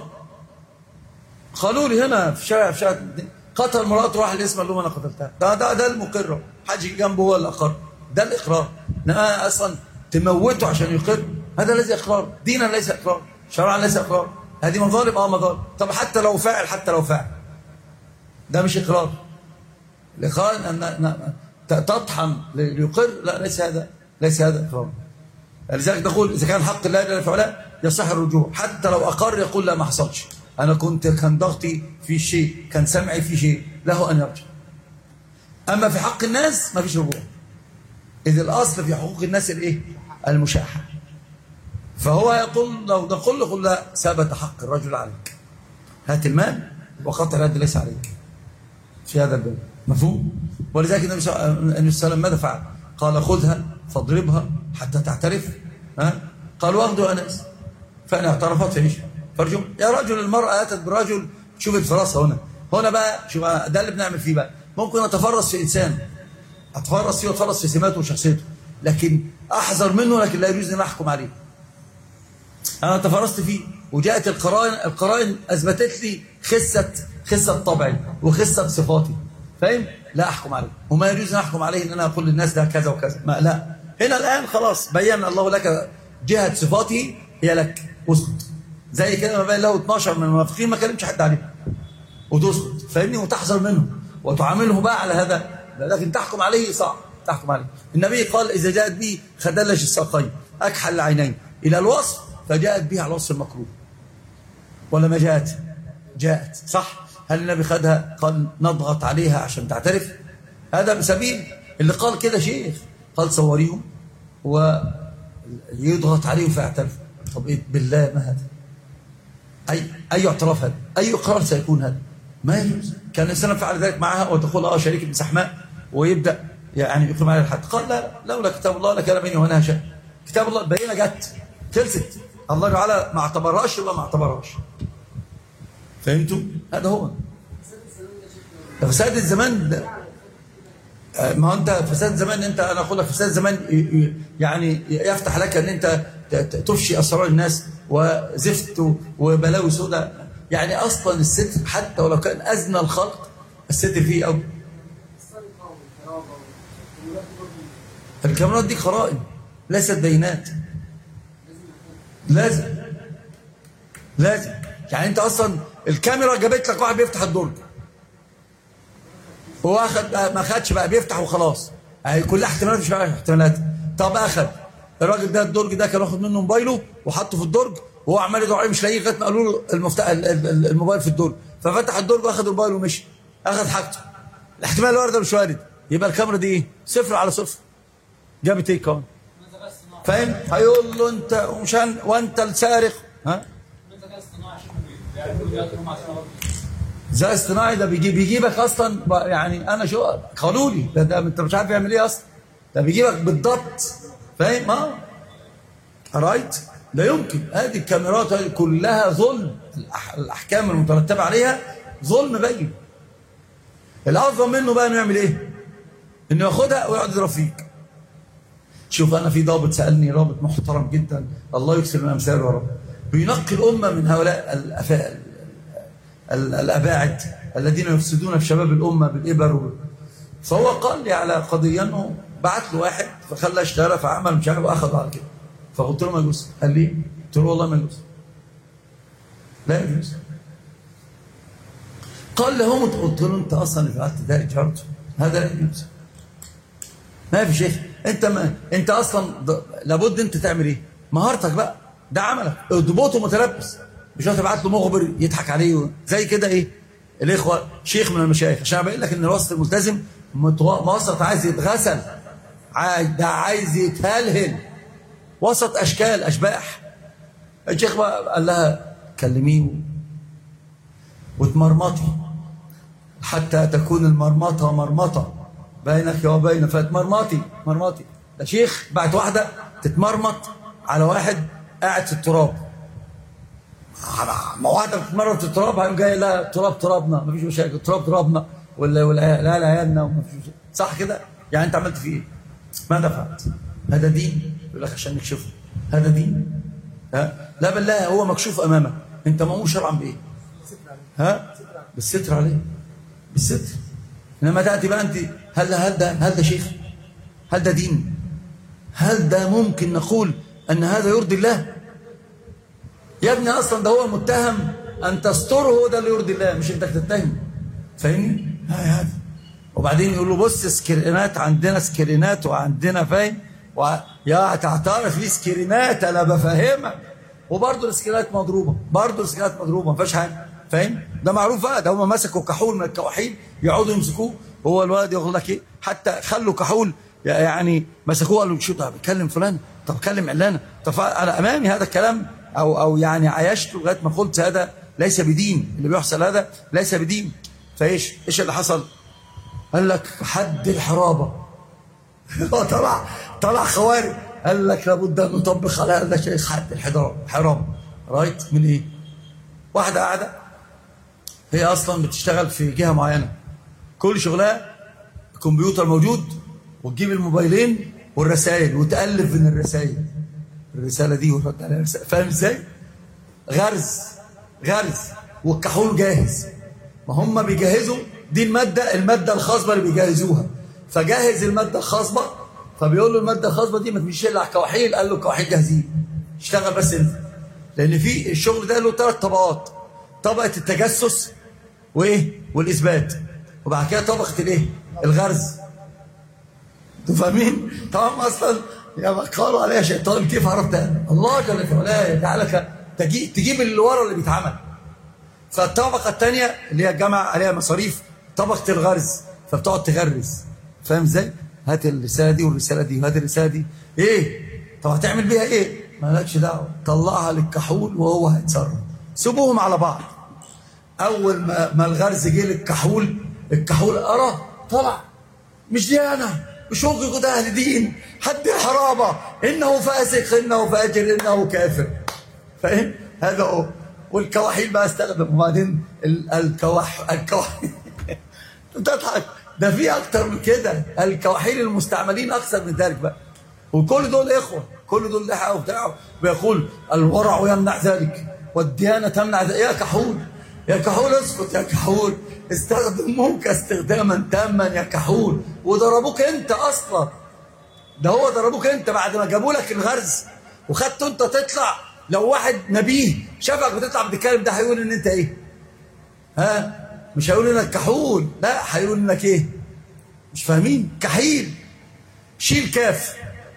قالوا لي هنا في شارع في شارع قتل مراته، راح الاسم قال لهم انا قتلتها. ده ده ده المقر، حاج جنبه هو اللي اقر، ده الاقرار. انما اصلا تموته عشان يقر، هذا ليس اقرار، دينا ليس اقرار، شرعا ليس اقرار. هذه مظالم، اه مظالم. طب حتى لو فاعل، حتى لو فاعل ده مش اقرار. الاقرار ان تطحن ليقر، لا ليس هذا، ليس هذا اقرار. لذلك نقول اذا كان حق الله جل وعلا يصح الرجوع، حتى لو اقر يقول لا ما حصلش، انا كنت كان ضغطي في شيء، كان سمعي في شيء، له ان يرجع. اما في حق الناس ما فيش رجوع، اذ الاصل في حقوق الناس الايه؟ المشاحه. فهو يقول لو نقول له قل لا، ثبت حق الرجل عليك، هات المال وقطع اليد ليس عليك في هذا الباب. مفهوم؟ ولذلك النبي صلى الله عليه وسلم ماذا فعل؟ قال خذها فاضربها حتى تعترف. ها؟ قال واخذوا انس فان اعترفت فايش؟ فرجم. يا رجل، المراه اتت برجل، شوف الفراسه هنا. هنا بقى شوف ده اللي بنعمل فيه بقى. ممكن اتفرس في انسان، اتفرس فيه واتفرس في سماته وشخصيته، لكن احذر منه، لكن لا يجوز ان احكم عليه. انا تفرست فيه وجاءت القرائن القرائن اثبتت لي خسه خسه طبعي وخسه صفاتي، فاهم؟ لا احكم عليه، وما يجوز ان احكم عليه ان انا اقول للناس ده كذا وكذا، ما لا. هنا الان خلاص بين الله لك جهه صفاته هي لك، اسكت. زي كده ما بين له اثناشر من المنافقين ما كلمش حد عليه وتسكت، فاهمني؟ وتحذر منه وتعامله بقى على هذا، لكن تحكم عليه صعب، تحكم عليه. النبي قال اذا جاءت به خدلج الساقين اكحل العينين الى الوصف، فجاءت به على وصف المكروه. ولا ما جاءت؟ جاءت صح. هل النبي خدها قال نضغط عليها عشان تعترف؟ هذا بسبيل اللي قال كده شيخ، قال صوريهم ويضغط عليهم فيعترف. طب إيه بالله ما هذا؟ أي أي اعتراف هذا؟ أي إقرار سيكون هذا؟ ما يجوز. كان الإنسان فعل ذلك معها وتقول اه شريك ابن سحماء ويبدأ يعني يقيم عليها الحد. قال لا، لولا كتاب الله لكان بيني وبينها شيء. كتاب الله البينة جت خلصت، الله تعالى ما اعتبرهاش يبقى ما اعتبرهاش. فهمتوا؟ هذا هو فساد الزمان. ما هو انت فساد الزمان، انت انا اقول لك فساد الزمان يعني يفتح لك ان انت تفشي اسرار الناس وزفت وبلاوي سوداء. يعني اصلا الستر حتى ولو كان ازنى الخلق الستر فيه قوي. الكاميرات دي قرائن ليست بينات. لازم لازم يعني انت اصلا الكاميرا جابت لك واحد بيفتح الدرج، هو اخد ما خدش بقى بيفتح وخلاص، يعني كلها احتمالات مش عارف احتمالات. طب اخد الراجل ده الدرج ده كان واخد منه موبايله وحطه في الدرج وهو عمال يدور عليه مش لاقيه لغايه ما قالوا له المفتاح الموبايل في الدرج، ففتح الدرج واخد الموبايل ومشي، اخد حاجته. الاحتمال الوارد ده مش وارد، يبقى الكاميرا دي ايه؟ صفر على صفر. جابت ايه كمان؟ فاهم؟ هيقول له انت ومشان وانت السارق. ها؟ ذكاء اصطناعي ده بيجي بيجيبك اصلا يعني انا شو قالوا لي ده, ده انت مش عارف يعمل ايه اصلا، ده بيجيبك بالضبط. فاهم؟ اه رايت. لا يمكن. هذه الكاميرات هذه كلها ظلم، الاحكام المترتبه عليها ظلم بين. الاعظم منه بقى انه يعمل ايه؟ انه ياخدها ويقعد يضرب فيك. شوف انا في ضابط سالني، رابط محترم جدا الله يكثر من امثاله يا رب، بينقي الامه من هؤلاء الافاعي الاباعد الذين يفسدون في شباب الامه بالابر. فهو قال لي على قضيه انه بعت له واحد فخلاه اشترى فعمل مش عارف واخذ على كده، فقلت له ما يجوز. قال لي قلت له والله ما يجوز، لا يجوز. قال له قلت له انت اصلا اللي فعلت ذلك جرت، هذا لا يجوز. ما في شيخ انت ما انت اصلا لابد انت تعمل ايه؟ مهارتك بقى، ده عملك، ضبوطه متلبس، مش هتبعت له مخبر يضحك عليه زي كده. ايه الاخوه شيخ من المشايخ عشان ابين لك ان الوسط الملتزم وسط عايز يتغسل، ده عايز يتهلهل، وسط اشكال اشباح. الشيخ بقى قال لها كلميه وتمرمطي حتى تكون المرمطة مرمطة بينك وبين، فتمرمطي مرمطي. ده شيخ بعت واحدة تتمرمط على واحد قاعد في التراب، ما واحدة بتتمرمط في التراب هيقوم جاي لا تراب ترابنا مفيش مشاكل، تراب ترابنا ولا ولا لا عيالنا ومفيش مشاكل. صح كده؟ يعني أنت عملت فيه إيه؟ ماذا فعلت؟ هذا دين؟ يقول لك عشان نكشفه هذا دين؟ ها؟ لا بالله هو مكشوف أمامك، أنت مأمور شرعا بإيه؟ ها؟ بالستر عليه، بالستر. إنما تأتي بقى أنت هل هل ده هل ده شيخ؟ هل ده دين؟ هل ده ممكن نقول أن هذا يرضي الله؟ يا ابني أصلا ده هو المتهم، أن تستره هو ده اللي يرضي الله، مش أنت تتهم. فاهمني؟ هذا. وبعدين يقول له بص سكرينات، عندنا سكرينات وعندنا فاهم و... يا هتعترف لي سكرينات انا بفهمك، وبرضه السكرينات مضروبه، برضه السكرينات مضروبه ما فيهاش حاجه، فاهم؟ ده معروف بقى، ده هم مسكوا كحول من الكواحيل يقعدوا يمسكوه، هو الواد يقول لك ايه، حتى خلوا كحول يعني مسكوه قالوا شو ده بيكلم فلان، طب كلم علانه، طب انا امامي هذا الكلام او او يعني عايشته لغايه ما قلت هذا ليس بدين، اللي بيحصل هذا ليس بدين. فايش ايش اللي حصل؟ قال لك حد الحرابه طلع طلع خوارج، قال لك لابد ان نطبق على هذا الشيء حد الحرابه. رايت من ايه؟ واحده قاعده هي اصلا بتشتغل في جهه معينه، كل شغلها الكمبيوتر موجود، وتجيب الموبايلين والرسائل وتالف من الرسائل، الرساله دي ورد عليها رسالة. فاهم ازاي؟ غرز غرز والكحول جاهز، ما هم بيجهزوا دي الماده الماده الخصبه اللي بيجهزوها، فجهز الماده الخصبه، فبيقول له الماده الخصبه دي ما تمشيش الا على الكواحيل، قال له الكواحيل جاهزين اشتغل بس انت، لان في الشغل ده له ثلاث طبقات، طبقه التجسس وايه والاثبات، وبعد كده طبقه الايه الغرز. انتوا فاهمين؟ طبعا اصلا يا ما قالوا عليها شيطان كيف عرفت الله جل وعلا يجعلك تجيب اللي ورا اللي بيتعمل. فالطبقه الثانيه اللي هي الجامعه عليها مصاريف، طبقه الغرز، فبتقعد تغرز. فاهم ازاي؟ هات الرساله دي والرساله دي وهات الرساله دي، ايه؟ طب هتعمل بيها ايه؟ مالكش دعوه، طلعها للكحول وهو هيتصرف، سيبوهم على بعض. اول ما ما الغرز جه للكحول، الكحول قرا طلع مش دي انا، مش ممكن ده اهل دين، حد الحرابه، انه فاسق، انه فاجر، انه كافر. فاهم؟ هذا هو. والكواحيل بقى استخدم، وبعدين الكواح الكواحيل بتضحك، ده في اكتر من كده، الكواحيل المستعملين اكثر من ذلك بقى. وكل دول اخوه، كل دول لحقوا وبتاع، ويقول الورع يمنع ذلك والديانه تمنع ذلك. يا كحول يا كحول اسكت يا كحول، استخدموك استخداما تاما يا كحول، وضربوك انت اصلا، ده هو ضربوك انت بعد ما جابوا لك الغرز وخدت انت تطلع. لو واحد نبيه شافك بتطلع بتتكلم ده هيقول ان انت ايه؟ ها؟ مش هيقول انك كحول، لا هيقول انك ايه؟ مش فاهمين؟ كحيل. شيل كاف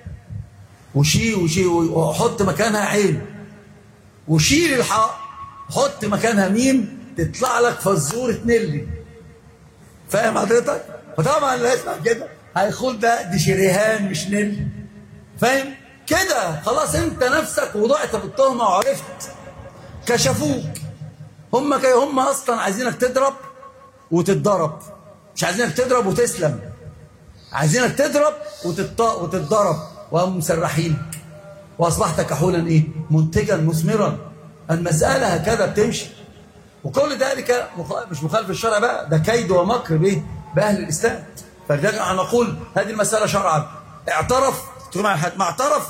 وشيل وشيل وحط مكانها عين، وشيل الحاء حط مكانها ميم، تطلع لك فزوره نيلي. فاهم حضرتك؟ فطبعا اللي يسمع كده هيقول ده دي شريهان مش نيلي. فاهم؟ كده خلاص انت نفسك وضعت بالتهمه وعرفت، كشفوك. هم كي هم اصلا عايزينك تضرب وتتضرب، مش عايزينك تضرب وتسلم، عايزينك تضرب وتتط... وتتضرب، وهم مسرحينك، واصبحت كحولا ايه؟ منتجا مثمرا. المساله هكذا بتمشي، وكل ذلك مخ... مش مخالف الشرع بقى، ده كيد ومكر بايه؟ باهل الاسلام. فلذلك هنقول هذه المساله شرعا اعترف ما اعترف،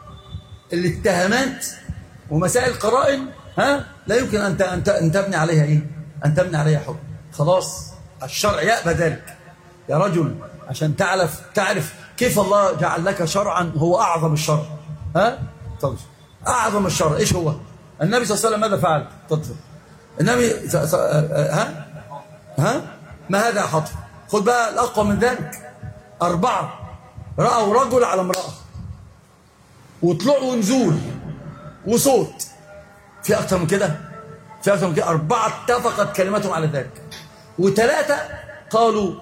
الاتهامات ومسائل القرائن ها لا يمكن ان ان ان تبني عليها ايه؟ ان تبني عليها حكم. خلاص الشرع يأبى ذلك يا رجل، عشان تعرف تعرف كيف الله جعل لك شرعا هو اعظم الشرع. ها؟ طب اعظم الشرع ايش هو؟ النبي صلى الله عليه وسلم ماذا فعل؟ تفضل. النبي س... س... ها؟ ها؟ ما هذا حطب. خد بقى الاقوى من ذلك، اربعه رأوا رجل على امرأة وطلعوا ونزول وصوت، في أكثر من كده؟ في أكثر من كده. أربعة اتفقت كلمتهم على ذلك، وثلاثة قالوا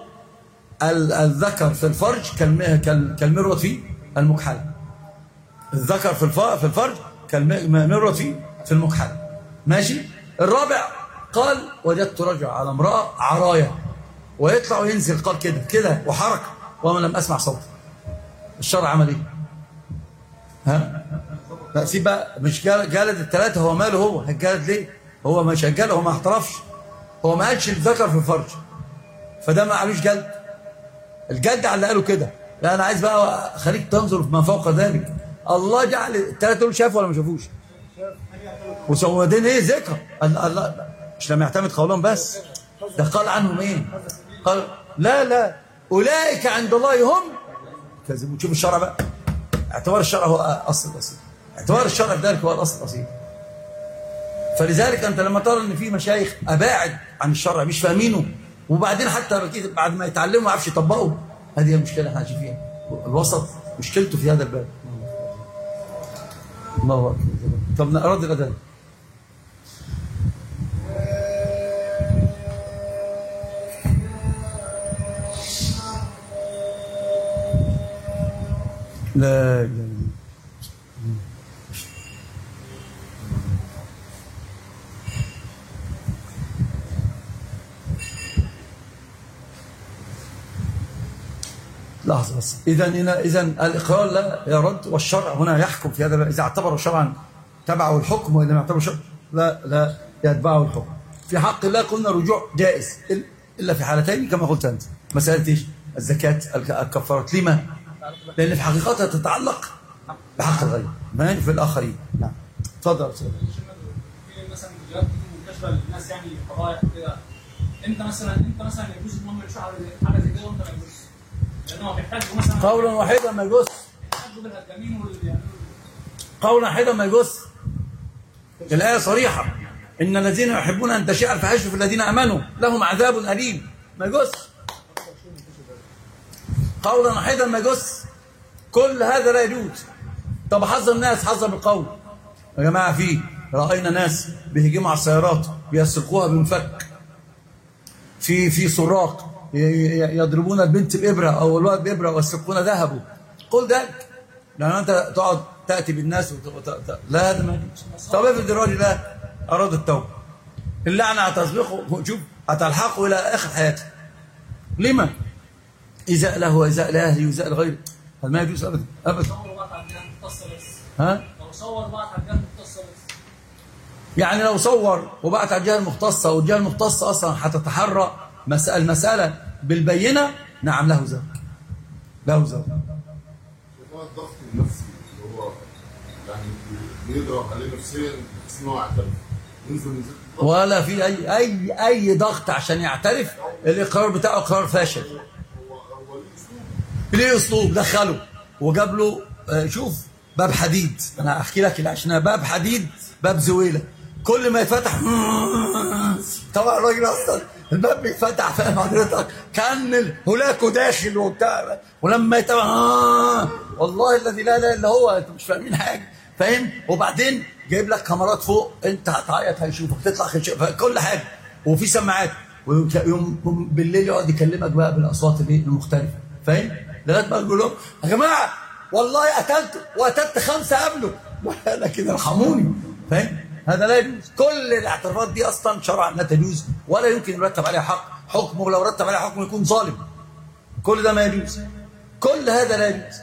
الذكر في الفرج كالمروة في المكحلة. الذكر في في الفرج كالمروة في في المكحلة. ماشي؟ الرابع قال وجدت رجل على امرأة عراية ويطلع وينزل، قال كده كده وحركة وما لم أسمع صوته. الشرع عمل إيه؟ ها؟ لا سيب بقى، مش جلد الثلاثة، هو ماله هو؟ هتجلد ليه؟ هو مش هتجلد، هو ما احترفش، هو ما قالش الذكر في الفرج، فده ما قالوش جلد. الجلد على اللي قالوا كده. لا أنا عايز بقى خليك تنظر ما فوق ذلك. الله جعل الثلاثة دول شافوا ولا ما شافوش؟ وسودين ايه ذكر الله، مش لما يعتمد قولهم بس، ده قال عنهم ايه؟ قال لا لا اولئك عند الله هم كذبوا. تشوف الشرع بقى، اعتبار الشرع هو اصل الاصيل، اعتبار الشرع في ذلك هو الاصل الاصيل. فلذلك انت لما ترى ان في مشايخ اباعد عن الشرع مش فاهمينه، وبعدين حتى بعد ما يتعلموا ما يعرفش يطبقوا، هذه المشكله احنا عايشين فيها. الوسط مشكلته في هذا الباب. الله اكبر. طب نرد الاذان. لا اله الا لحظة بس. إذا إذا الإقرار لا يرد، والشرع هنا يحكم في هذا. إذا اعتبره شرعا تبعه الحكم، وإذا ما اعتبره شرعا لا لا يتبعه الحكم. في حق الله قلنا رجوع جائز إلا في حالتين كما قلت أنت. مسألة إيش؟ الزكاة، الكفارة. لما؟ لأن في حقيقتها تتعلق بحق الغير ما في الآخرين. نعم تفضل. في مثلا فيديوهات منتشرة للناس يعني قضايا كده، أنت مثلا أنت مثلا يجوز إن هم يمشوا على حاجة زي كده وأنت ما يجوز، لأنهم بيحتاجوا مثلا قولا واحدا ما يجوز، بيحتاجوا بالهجامين واللي قولا واحدا ما يجوز. الآية صريحة، إن الذين يحبون أن تشيع الفاحشة في الذين آمنوا لهم عذاب أليم. ما يجوز قولا واحدا ما يجوز. كل هذا لا يجوز. طب حذر الناس، حذر بالقول يا جماعة. في رأينا ناس بيهجموا على السيارات بيسرقوها بمفك، في في سراق يضربون البنت بإبرة أو الولد بإبرة ويسرقون ذهبه. قل ذلك، لأن أنت تقعد تأتي بالناس وت... لا هذا ما يجوز. طب افرض الراجل ده أراد التوبة، اللعنة هتسبقه، شوف هتلحقه إلى آخر حياته. لما؟ إزاء له وإزاء لأهله وإزاء لغيره، هذا ما يجوز أبدا أبدا. ها؟ لو صور بعت على الجهة المختصة بس، يعني لو صور وبعت على الجهة المختصة والجهة المختصة أصلا هتتحرى مسألة المسألة بالبينة، نعم له ذلك، له ذلك. الضغط النفسي اللي هو يعني بيضغط عليه نفسيا بحيث ان هو يعترف، ينزل ولا في اي اي اي ضغط عشان يعترف. الاقرار بتاعه اقرار فاشل. هو هو ليه اسلوب دخله وجاب له آه شوف باب حديد. انا احكي لك عشان باب حديد، باب زويله، كل ما يفتح طبعا الراجل اصلا الباب بيتفتح، فاهم حضرتك؟ كان هلاكه داخل وبتاع، ولما يتابع آه والله الذي لا اله الا هو، انتوا مش فاهمين حاجه، فاهم؟ وبعدين جايب لك كاميرات فوق، انت هتعيط هيشوفك، تطلع كل حاجه، وفي سماعات، ويوم بالليل يقعد يكلمك بقى بالاصوات المختلفه، فاهم؟ لغايه ما يقول لهم يا جماعه والله قتلته وقتلت خمسه قبله لكن ارحموني، فاهم؟ هذا لا يجوز. كل الاعترافات دي اصلا شرعا لا تجوز، ولا يمكن يرتب عليها حق حكم، ولو رتب عليها حكم يكون ظالم. كل ده ما يجوز، كل هذا لا يجوز.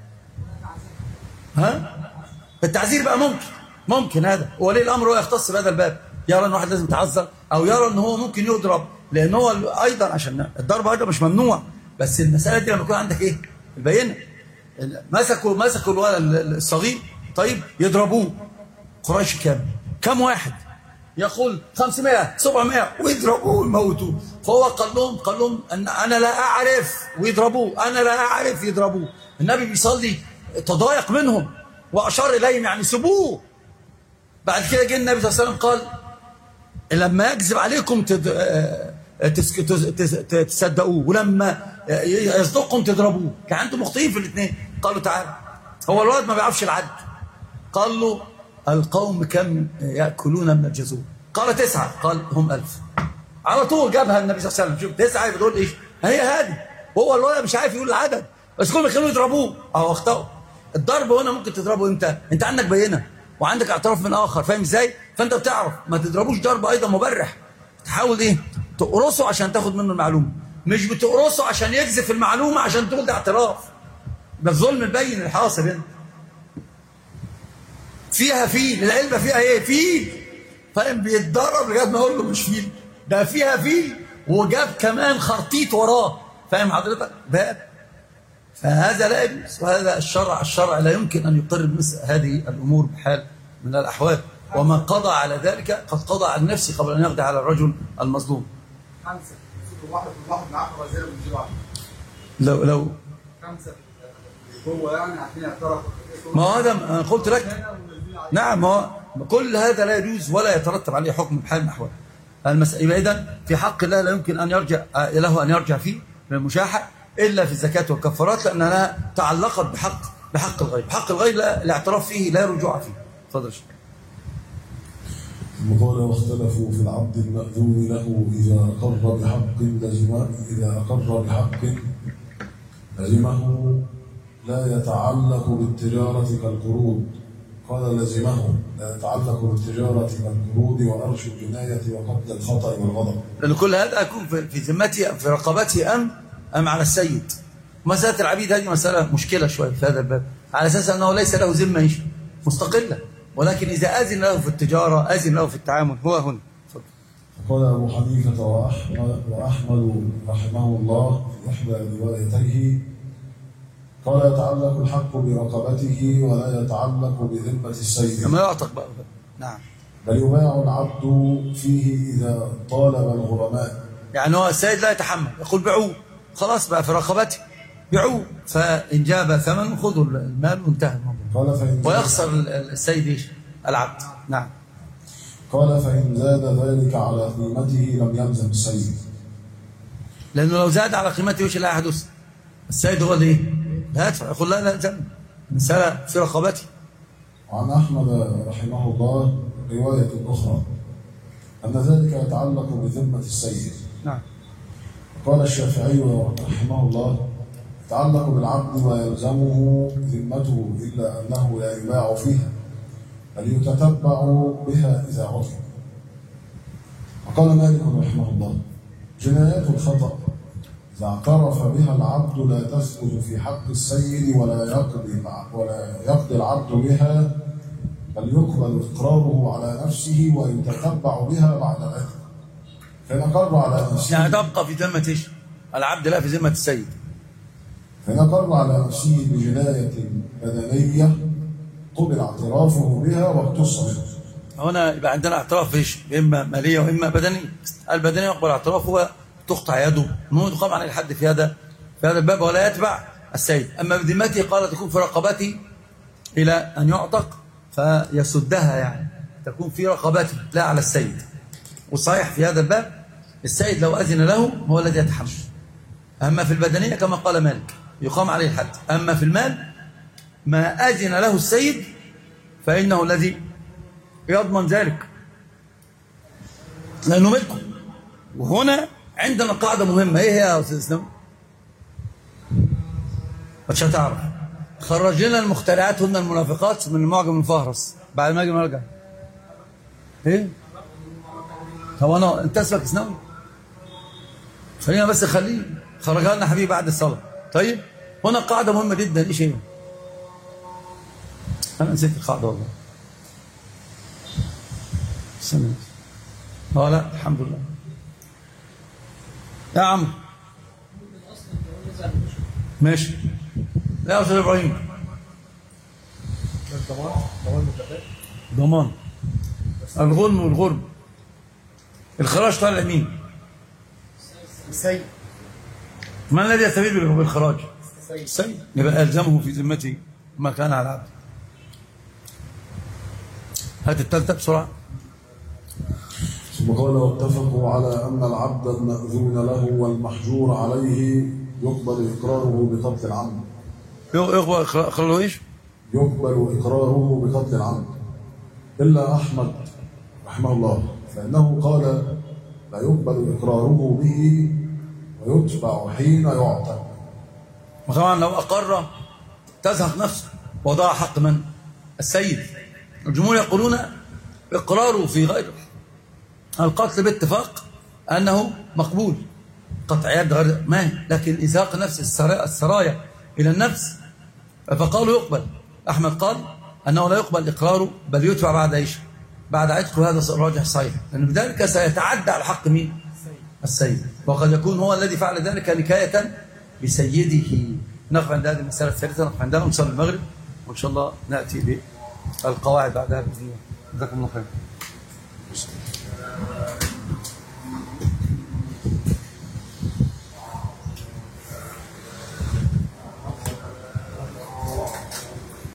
ها؟ التعزير بقى ممكن ممكن هذا ولي الامر هو يختص بهذا الباب، يرى ان واحد لازم يتعذر، او يرى ان هو ممكن يضرب، لان هو ايضا عشان الضرب ايضا مش ممنوع، بس المساله دي لما يكون عندك ايه؟ البينه. مسكوا مسكوا الولد الصغير، طيب يضربوه، قريش كام؟ كم واحد؟ يقول خمسمائة سبعمائة ويضربوه ويموتوه. فهو قال لهم قال لهم ان انا لا اعرف ويضربوه، انا لا اعرف يضربوه. النبي بيصلي تضايق منهم واشار اليهم يعني سبوه. بعد كده جه النبي صلى الله عليه وسلم قال لما يكذب عليكم تد... تصدقوه، ولما يصدقكم تضربوه. كان انتم مخطئين في الاثنين. قالوا تعالى، هو الولد ما بيعرفش العد، قال له القوم كم يأكلون من الجزور؟ قال تسعة، قال هم ألف. على طول جابها النبي صلى الله عليه وسلم. شوف تسعة بتقول ايش؟ هي هذه، وهو الولد مش عارف يقول العدد، بس كل ما كانوا يضربوه اهو اخطأوا. الضرب هنا ممكن تضربه امتى؟ انت عندك بينه وعندك اعتراف من اخر، فاهم ازاي؟ فانت بتعرف ما تضربوش ضرب ايضا مبرح، تحاول ايه تقرصه عشان تاخد منه المعلومه، مش بتقرصه عشان يجزف المعلومه عشان تقول ده اعتراف. ده الظلم البين الحاصل هنا. فيها فيل، العلبه فيها ايه؟ فيل. فاهم؟ بيتدرب لغايه ما اقول له مش فيل، ده فيها فيل وجاب كمان خرطيط وراه. فاهم حضرتك؟ ده فهذا لا يجوز، وهذا الشرع الشرع لا يمكن ان يقر بمثل هذه الامور بحال من الاحوال. ومن قضى على ذلك قد قضى على نفسه قبل ان يقضي على الرجل المظلوم. خمسه واحد واحد معاه وزير من جوع. لو لو خمسه هو يعني عشان يعترف. ما هذا انا قلت لك. نعم، ما كل هذا لا يجوز ولا يترتب عليه حكم بحال من الاحوال. المسألة إذن في حق الله لا يمكن أن يرجع له أن يرجع فيه من المشاحة إلا في الزكاة والكفارات، لأنها تعلقت بحق بحق الغير. بحق الغير لا الاعتراف فيه لا رجوع فيه. تفضل. قال واختلفوا في العبد المأذون له إذا أقر بحق لزمه إذا أقر بحق لزمه لا يتعلق بالتجارة كالقروض. قال لزمه لا يتعلق بالتجارة كالقروض وأرش الجناية وقتل الخطأ والغضب. لأن كل هذا يكون في ذمته في رقبته أم أم على السيد. مسألة العبيد هذه مسألة مشكلة شوية في هذا الباب، على أساس أنه ليس له ذمة مستقلة، ولكن إذا أذن له في التجارة أذن له في التعامل هو هنا. قال أبو حنيفة وأحمد, وأحمد رحمه الله في إحدى روايتيه قال يتعلق الحق برقبته ولا يتعلق بذمة السيد. كما يعتق بقى. نعم. بل يباع العبد فيه إذا طالب الغرماء. يعني هو السيد لا يتحمل، يقول بيعوه، خلاص بقى في رقبته بيعوه، فإن جاب ثمن خذوا المال وانتهى الموضوع. قال فإن ويخسر السيد ايش؟ العبد. نعم. قال فإن زاد ذلك على قيمته لم يلزم السيد. لأنه لو زاد على قيمته ايش اللي هيحدث؟ السيد هو اللي ايه؟ لا يدفع، يقول لا لا يلزم، المسألة في رقبته. وعن أحمد رحمه الله رواية أخرى أن ذلك يتعلق بذمة السيد. نعم. قال الشافعي رحمه الله يتعلق بالعبد ويلزمه ذمته إلا أنه لا يباع فيها بل يتتبع بها إذا عطل. وقال مالك رحمه الله جنايات الخطأ إذا اعترف بها العبد لا تثبت في حق السيد ولا يقضي ولا يقضي العبد بها بل يقبل إقراره على نفسه ويتتبع بها بعد ذلك. فإن أقر على نفسه يعني تبقى في ذمة ايش؟ العبد لا في ذمة السيد. فإن أقر على نفسه بجناية بدنية قبل اعترافه بها واقتص منه. هنا يبقى عندنا اعتراف ايش؟ إما مالية وإما بدنية. البدنية يقبل اعترافه وتقطع يده، المهم تقام عليه الحد في هذا في هذا الباب ولا يتبع السيد. أما بذمته قال تكون في رقبته إلى أن يعتق فيسدها، يعني تكون في رقبته لا على السيد. والصحيح في هذا الباب السيد لو أذن له هو الذي يتحمل. أما في البدنية كما قال مالك يقام عليه الحد. أما في المال ما أذن له السيد فإنه الذي يضمن ذلك لأنه ملكه. وهنا عندنا قاعدة مهمة. إيه هي يا أستاذ إسلام؟ مش هتعرف. خرج لنا المخترعات هن المنافقات من المعجم المفهرس بعد ما اجي نرجع. ايه؟ طب انا انت اسمك اسناوي؟ خلينا بس خليه خرجها لنا حبيبي بعد الصلاه. طيب؟ هنا قاعده مهمه جدا. ايش هي؟ انا نسيت القاعده والله. استنى. اه لا الحمد لله. يا عم ماشي. لا يا أستاذ إبراهيم. الضمان ضمان متفق ضمان الغنم والغرم. الخراج طالع مين؟ السيد. من الذي يستفيد بالخراج؟ السيد. يبقى ألزمه في ذمته ما كان على العبد. هات الثالثة بسرعة. ثم قال واتفقوا على أن العبد المأذون له والمحجور عليه يقبل إقراره بقتل العمد. يقبل إقراره إيش؟ يقبل إقراره بقتل العمد إلا أحمد رحمه الله فإنه قال لا يقبل إقراره به ويتبع حين يعتق. وطبعا لو أقر تزهق نفسه وضع حق من؟ السيد. الجمهور يقولون إقراره في غير القتل باتفاق أنه مقبول قطعيات غير ما، لكن إزاق نفس السرايا إلى النفس فقالوا يقبل. أحمد قال أنه لا يقبل إقراره بل يتبع بعد إيش؟ بعد عتقه. هذا الراجح صحيح، لأن بذلك سيتعدى على حق مين؟ السيد، وقد يكون هو الذي فعل ذلك نكاية بسيده. نقف عند هذه المسألة الثالثة، نقف عندها ونصلي المغرب وإن شاء الله نأتي بالقواعد بعدها بإذن الله. جزاكم الله خير.